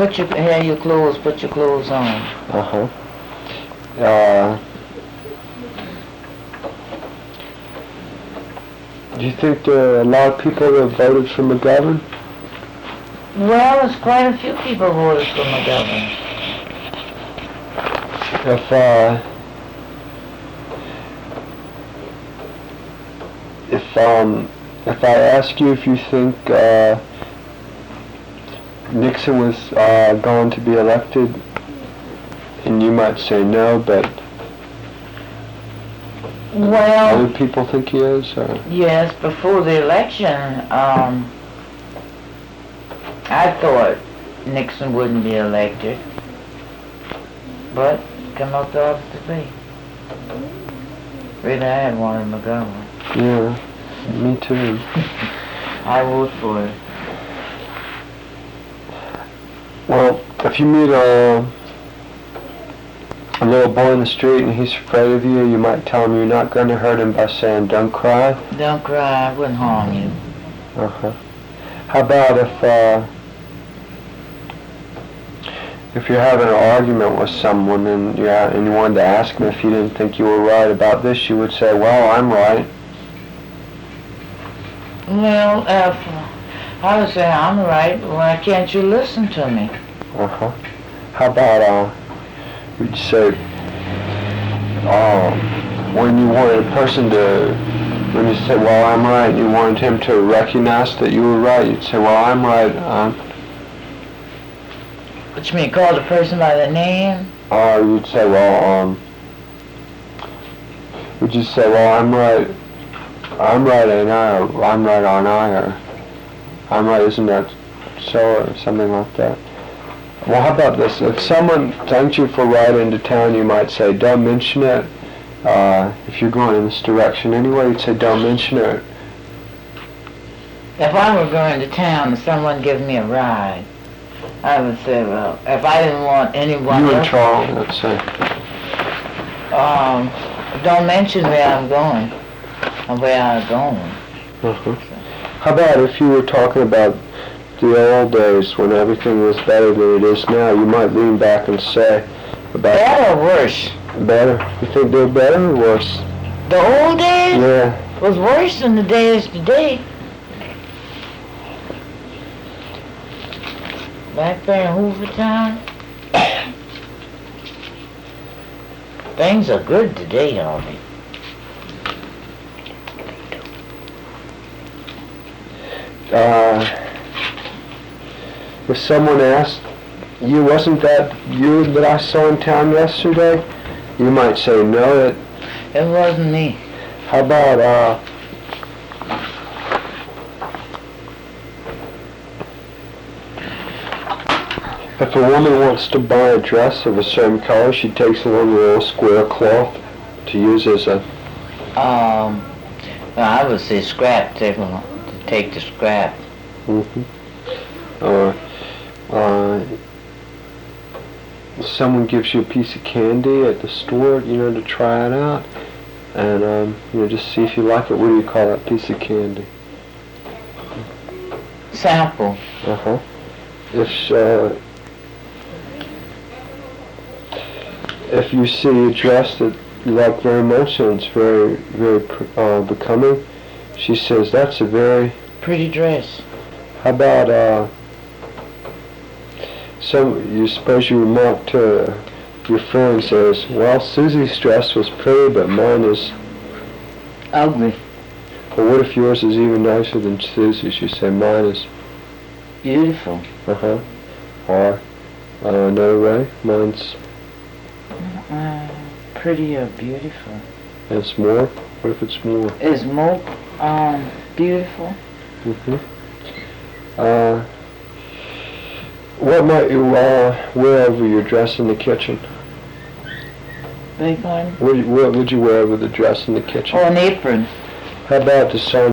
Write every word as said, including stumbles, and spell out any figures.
put your hair, your clothes, put your clothes on. Uh-huh. Uh, do you think there are a lot of people that voted for McGovern? Well, there's quite a few people voted for McGovern. If, uh, if, um, if I ask you if you think, uh, Nixon was, uh, going to be elected, and you might say no, but Well, other people think he is, or? yes, before the election, um, I thought Nixon wouldn't be elected, but come out the opposite way. Really, I had wanted McGovern. Yeah, me too. I voted for it. Well, if you meet a, a little boy in the street and he's afraid of you, you might tell him you're not going to hurt him by saying, "Don't cry." Don't cry, I wouldn't harm you. Uh-huh. How about if, uh, if you're having an argument with someone and you, and you wanted to ask them if you didn't think you were right about this, you would say, "Well, I'm right." Well, if I would say I'm right, why can't you listen to me? Uh-huh. How about, uh, would you say, uh, when you wanted a person to, when you said, "Well, I'm right," you wanted him to recognize that you were right, you'd say, "Well, I'm right," um, What you mean, call the person by their name? or you'd say, "Well, um, would you say, "Well, I'm right, I'm right, ain't I, or I'm right, aren't I, or I'm right, isn't that so," or something like that. Well, how about this? If someone thanked you for riding into town, you might say, "Don't mention it." Uh, if you're going in this direction anyway, you'd say, "Don't mention it." If I were going to town and someone gave me a ride, I would say, well, if I didn't want anyone You and else, Charles, let's say. um, don't mention where I'm going or where I'm going. Uh-huh. How about if you were talking about the old days when everything was better than it is now, you might lean back and say about Better or worse? better. You think they're better or worse? The old days Yeah. was worse than the days today. Back there in Hoovertown, things are good today, Harvey. Uh, if someone asked you, "Wasn't that you that I saw in town yesterday?" you might say, "No, it." It wasn't me. How about, uh, if a woman wants to buy a dress of a certain color, she takes along a little square cloth to use as a... Um, well, I would say scrap, take, to take the scrap. Mm-hmm. Or, uh, someone gives you a piece of candy at the store, you know, to try it out, and, um, you know, just see if you like it. What do you call that piece of candy? Sample. Uh-huh. If, uh, if you see a dress that you like very much and it's very, very uh, becoming, she says, "That's a very..." Pretty dress. How about, uh, so you suppose you remark to your friend, says, "Well, Susie's dress was pretty, but mine is..." Ugly. Or what if yours is even nicer than Susie's? You say, "Mine is..." Beautiful. Uh-huh. Or, uh, another way, mine's... Uh, pretty or beautiful. It's more? What if it's more? Is more, um, beautiful? Mm-hmm. Uh, what might you uh, wear over your dress in the kitchen? Big one? What, what would you wear over the dress in the kitchen? Or an apron. How about the sun?